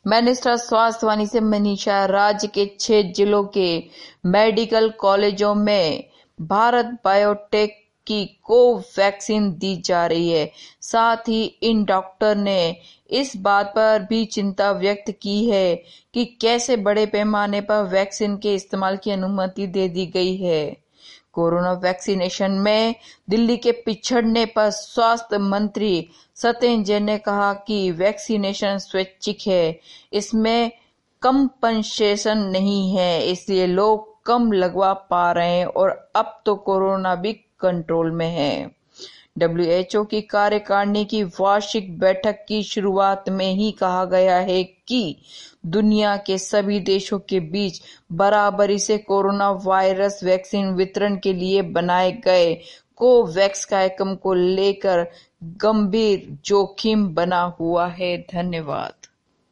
Minister स्वास्थ्य वाणी से मनीषा। राज्य के 6 जिलों के मेडिकल कॉलेजों में भारत बायोटेक की कोवैक्सीन दी जा रही है। साथ ही इन डॉक्टर ने इस बात पर भी चिंता व्यक्त की है कि कैसे बड़े पैमाने पर वैक्सीन के इस्तेमाल की अनुमति दे दी गई है। कोरोना वैक्सीनेशन में दिल्ली के पिछड़ने पर स्वास्थ्य मंत्री सत्येंद्र जैन ने कहा कि वैक्सीनेशन स्वैच्छिक है, इसमें कंपनसेशन नहीं है, इसलिए लोग कम लगवा पा रहे हैं और अब तो कोरोना भी कंट्रोल में है। WHO की कार्यकारिणी की वार्षिक बैठक की शुरुआत में ही कहा गया है कि दुनिया के सभी देशों के बीच बराबरी से कोरोना वायरस वैक्सीन वितरण के लिए बनाए गए कोवैक्स कार्यक्रम को लेकर गंभीर जोखिम बना हुआ है। धन्यवाद।